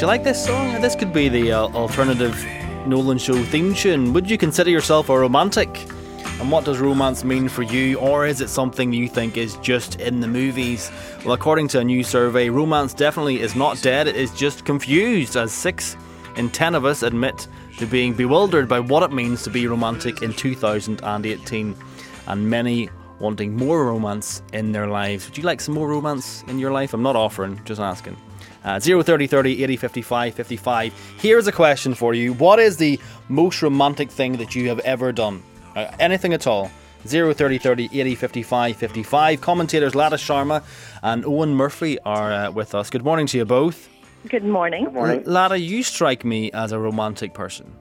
you like this song? This could be the alternative Nolan Show theme tune. Would you consider yourself a romantic? And what does romance mean for you? Or is it something you think is just in the movies? Well, according to a new survey, romance definitely is not dead. It is just confused, as 6 in 10 of us admit to being bewildered by what it means to be romantic in 2018. And many wanting more romance in their lives. Would you like some more romance in your life? I'm not offering, just asking. 030 30 80 55 55. Here's a question for you. What is the most romantic thing that you have ever done? Anything at all. 030 30 80 55 55. Commentators Lada Sharma and Owen Murphy are with us. Good morning to you both. Good morning. Good morning. Lada, you strike me as a romantic person.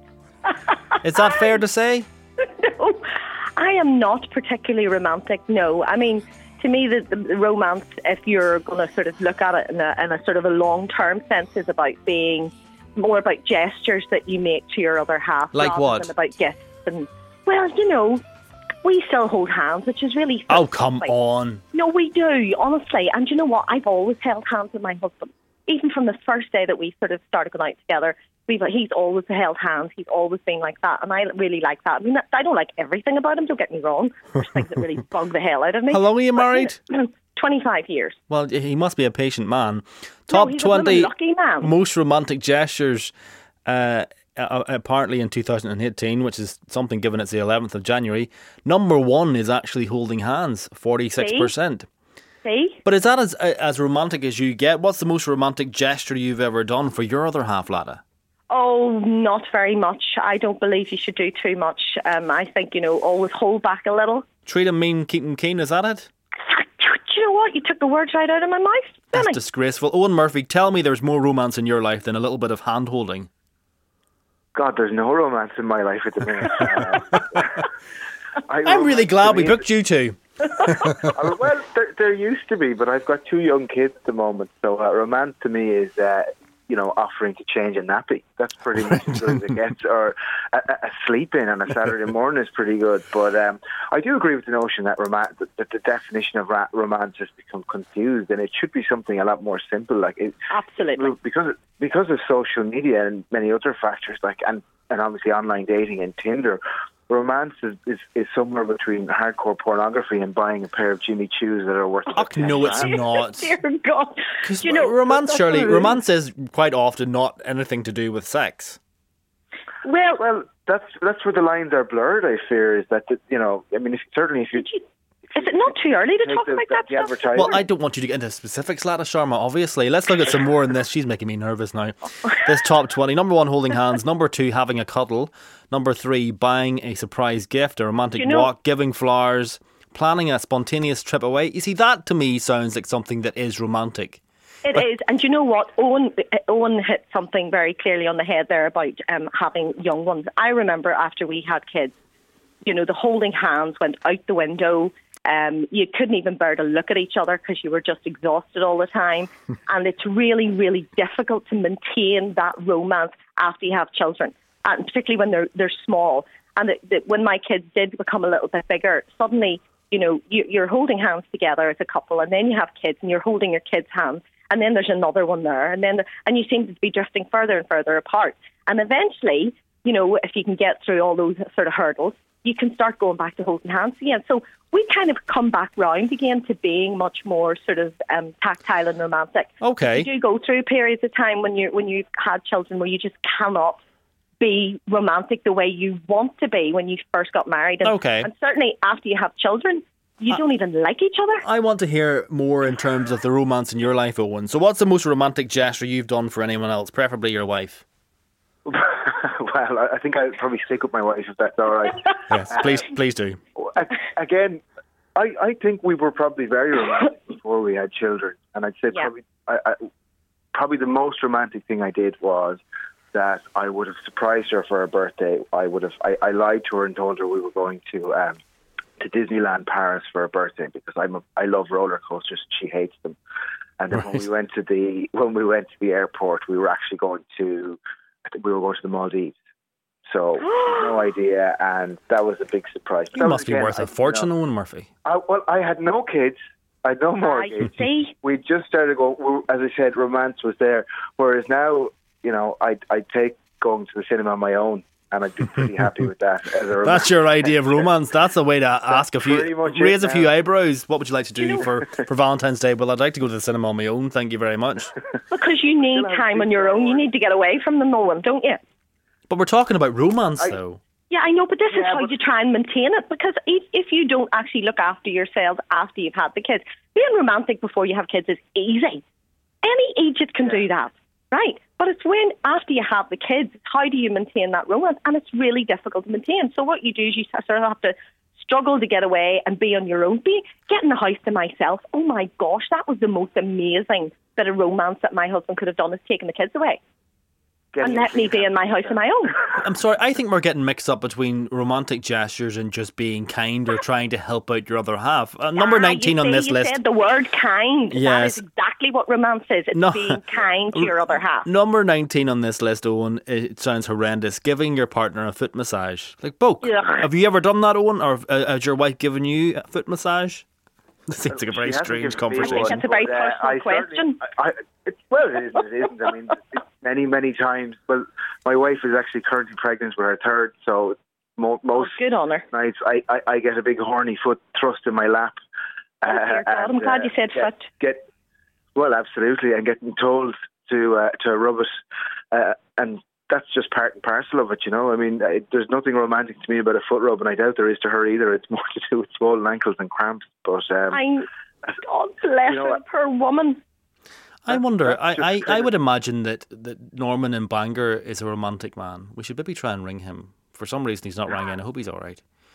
Is that fair to say? No, I am not particularly romantic, no. I mean, to me, the romance, if you're going to sort of look at it in a sort of a long-term sense, is about being more about gestures that you make to your other half. Like what? Than about gifts. And, well, you know, we still hold hands, which is really... Oh, come on. No, we do, honestly. And you know what? I've always held hands with my husband. Even from the first day that we sort of started going out together, he's always held hands. He's always been like that, and I really like that. I mean, I don't like everything about him, don't get me wrong. There's things that really bug the hell out of me. How long are you married? 25 years. Well, he must be a patient man. No, Top he's 20 a lucky man. most romantic gestures apparently in 2018, which is something given it's the 11th of January. Number 1 is actually holding hands, 46%. See? But is that as romantic as you get? What's the most romantic gesture you've ever done for your other half, Lada? Oh, not very much. I don't believe you should do too much. I think, always hold back a little. Treat him mean, keep him keen, is that it? Do you know what? You took the words right out of my mouth. That's disgraceful. Owen Murphy, tell me there's more romance in your life than a little bit of hand-holding. God, there's no romance in my life at the minute. I'm really glad we booked you two. Well, there used to be, but I've got 2 young kids at the moment, so romance to me is, offering to change a nappy. That's pretty much as good as it gets. Or a sleep-in on a Saturday morning is pretty good. But I do agree with the notion that that the definition of romance has become confused, and it should be something a lot more simple. Absolutely. Because of social media and many other factors, and obviously online dating and Tinder, romance is somewhere between hardcore pornography and buying a pair of Jimmy Choos that are worth... No, it's not. Dear God. Because romance is quite often not anything to do with sex. Well, that's where the lines are blurred, I fear, is that, if you... Is it not too early to talk about that stuff? Well, I don't want you to get into specifics, Lada Sharma, obviously. Let's look at some more in this. She's making me nervous now. This top 20. Number 1, holding hands. Number 2, having a cuddle. Number 3, buying a surprise gift, a romantic walk, giving flowers, planning a spontaneous trip away. You see, that to me sounds like something that is romantic. It is, and you know what? Owen hit something very clearly on the head there about having young ones. I remember after we had kids, the holding hands went out the window. You couldn't even bear to look at each other because you were just exhausted all the time. And it's really, really difficult to maintain that romance after you have children, and particularly when they're small. And when my kids did become a little bit bigger, suddenly, you're holding hands together as a couple, and then you have kids and you're holding your kids' hands, and then there's another one there, and you seem to be drifting further and further apart. And eventually, if you can get through all those sort of hurdles, you can start going back to holding hands again. So we kind of come back round again to being much more sort of tactile and romantic. Okay. You do go through periods of time when you've had children where you just cannot be romantic the way you want to be when you first got married. And certainly after you have children, you don't even like each other. I want to hear more in terms of the romance in your life, Owen. So what's the most romantic gesture you've done for anyone else, preferably your wife? Well, I think I'll probably stick with my wife if that's all right. Yes, please do. Again, I think we were probably very romantic before we had children, and I'd say probably the most romantic thing I did was that I would have surprised her for her birthday. I lied to her and told her we were going to Disneyland Paris for her birthday because I love roller coasters. She hates them. And then when we went to the airport, we were actually going to the Maldives. So no idea, and that was a big surprise. You must be worth a fortune, Owen Murphy. I had no kids. I had no mortgage. See? We just started going. As I said, romance was there. Whereas now, I'd take going to the cinema on my own, and I'd be pretty happy with that. That's your idea of romance. That's a way to ask raise a few eyebrows. What would you like to do for Valentine's Day? Well, I'd like to go to the cinema on my own. Thank you very much. Because you need time on your own. You need to get away from them, Nolan, don't you? But we're talking about romance, though. Yeah, I know, but this is how you try and maintain it. Because if you don't actually look after yourselves after you've had the kids, being romantic before you have kids is easy. Any agent can do that, right? But it's when, after you have the kids, how do you maintain that romance? And it's really difficult to maintain. So what you do is you sort of have to struggle to get away and be on your own. Get in the house to myself. Oh my gosh, that was the most amazing bit of romance that my husband could have done, is taking the kids away. And let me be in my house on my own. I'm sorry, I think we're getting mixed up between romantic gestures and just being kind or trying to help out your other half. Number 19 on this list. You said the word kind. Yes. That is exactly what romance is. It's being kind to your other half. Number 19 on this list, Owen, it sounds horrendous. Giving your partner a foot massage. Like, Boke, have you ever done that, Owen? Or has your wife given you a foot massage? This seems like a very strange conversation. I think it's a very personal question. It isn't. I mean, many times. Well, my wife is actually currently pregnant with her third, so most good on her. nights I get a big horny foot thrust in my lap. God, I'm glad you said foot. Well, absolutely, and getting told to rub it, and that's just part and parcel of it, I mean, there's nothing romantic to me about a foot rub, and I doubt there is to her either. It's more to do with swollen ankles and cramps. But God bless her, poor woman. I wonder, I would imagine that Norman in Bangor is a romantic man. We should maybe try and ring him. For some reason he's not ringing. I hope he's all right.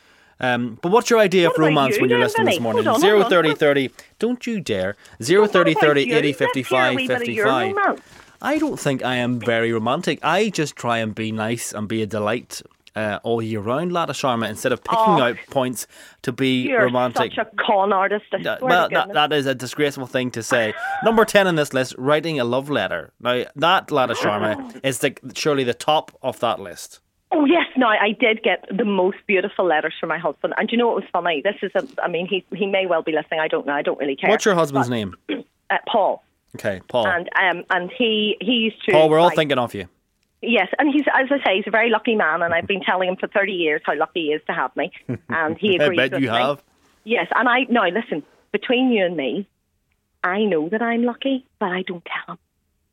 But what's your idea of romance when you're listening this morning? 03030, don't you dare. 03030 80 55 55. I don't think I am very romantic. I just try and be nice and be a delight all year round, Lada Sharma, instead of picking out points to be romantic. You're such a con artist. Well, that is a disgraceful thing to say. Number 10 on this list, writing a love letter. Now, that, Lada Sharma, is surely the top of that list. Oh, yes. No, I did get the most beautiful letters from my husband. And do you know what was funny? This is he may well be listening. I don't know. I don't really care. What's your husband's name? Paul. Okay, Paul. And he used to... Paul, we're all thinking of you. Yes, and he's, as I say, he's a very lucky man, and I've been telling him for 30 years how lucky he is to have me, and he agrees I bet you have. Yes, and now listen, between you and me, I know that I'm lucky, but I don't tell him.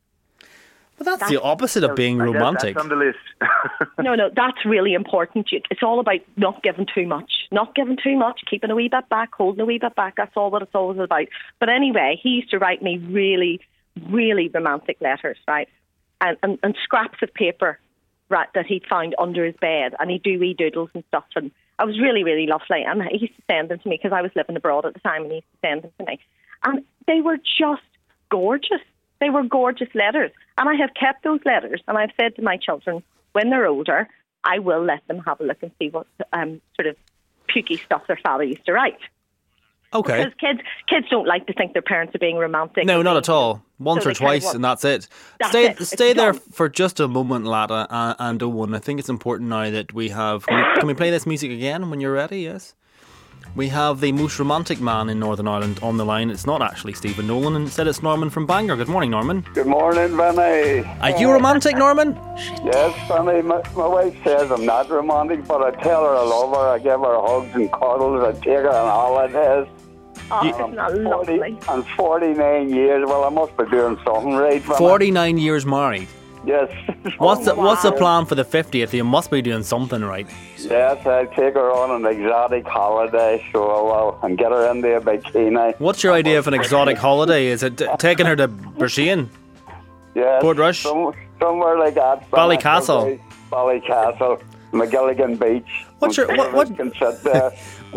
Well, that's the opposite of being romantic. That's on the list. No, that's really important. It's all about not giving too much. Not giving too much, keeping a wee bit back, holding a wee bit back. That's all what it's always about. But anyway, he used to write me really, really romantic letters, right? And scraps of paper, right, that he'd found under his bed. And he'd do wee doodles and stuff. And I was really, really lovely. And he used to send them to me because I was living abroad at the time, and he used to send them to me. And they were just gorgeous. They were gorgeous letters. And I have kept those letters. And I've said to my children, when they're older, I will let them have a look and see what sort of pukey stuff their father used to write. Okay. Because kids don't like to think their parents are being romantic. No, not at all. Once or twice, and that's it. Stay there for just a moment, Lada and Owen. I think it's important now that we have... Can we play this music again when you're ready? Yes. We have the most romantic man in Northern Ireland on the line. It's not actually Stephen Nolan. Instead, it's Norman from Bangor. Good morning, Norman. Good morning, Vinny. Are you romantic, Norman? Yes, Vinny. My wife says I'm not romantic, but I tell her I love her. I give her hugs and cuddles. I take her on holidays. Oh, isn't that lovely? And 49 years. Well, I must be doing something right, Vinny. 49 years married? Yes. What's the plan for the 50th? You must be doing something right. Yes, I'll take her on an exotic holiday, so I will, and get her into a bikini. What's your idea of an exotic holiday? Is it taking her to Brisbane? Yes. Portrush? Somewhere like that. Ballycastle. Ballycastle. McGilligan Beach. What's your... What? Can sit there.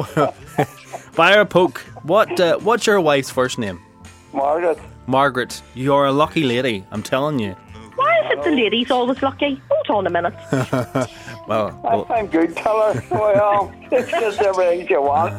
Fire poke. What's your wife's first name? Margaret. Margaret. You're a lucky lady, I'm telling you. Why is it the lady's always lucky? Hold on a minute. well, I'm good, tell her. Well, it's just everything you want.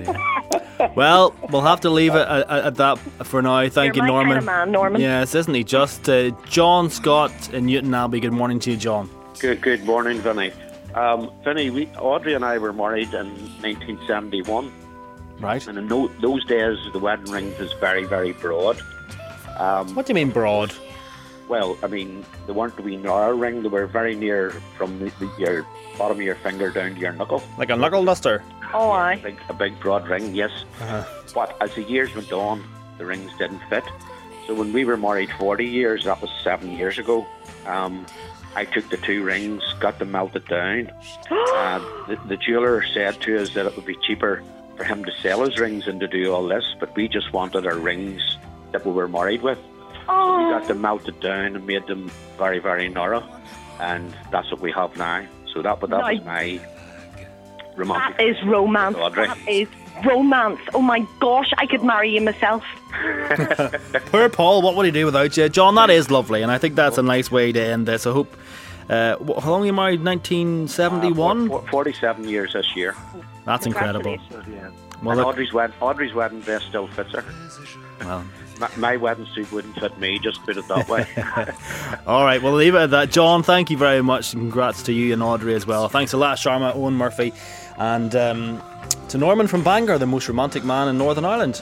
Well, we'll have to leave it at that for now. Thank you, Norman. Kind of man, Norman. Yes, isn't he? Just John Scott in Newton Abbey. Good morning to you, John. Good morning, Vinny. Vinny, Audrey and I were married in 1971. Right. And in those days, the wedding ring was very, very broad. What do you mean broad? Well, I mean, they weren't a wee Nora ring. They were very near from your bottom of your finger down to your knuckle. Like a knuckle duster. Oh, aye. A big broad ring, yes. But as the years went on, the rings didn't fit. So when we were married 40 years, that was 7 years ago, I took the 2 rings, got them melted down. The jeweller said to us that it would be cheaper for him to sell his rings than to do all this, but we just wanted our rings that we were married with. Oh. We got them melted down and made them very, very Nora, and that's what we have now. So that was my romantic. That is romance. Audrey. That is romance. Oh my gosh, I could marry you myself. Poor Paul, what would he do without you? John, that is lovely, and I think that's a nice way to end this. I hope. How long were you married? 1971? 47 years this year. That's incredible. Well, and Audrey's wedding dress still fits her. Well, my wedding suit wouldn't fit me, just put it that way. Alright, we'll leave it at that. John, thank you very much, and congrats to you and Audrey as well. Thanks a lot, Sharma, Owen Murphy, and to Norman from Bangor, the most romantic man in Northern Ireland.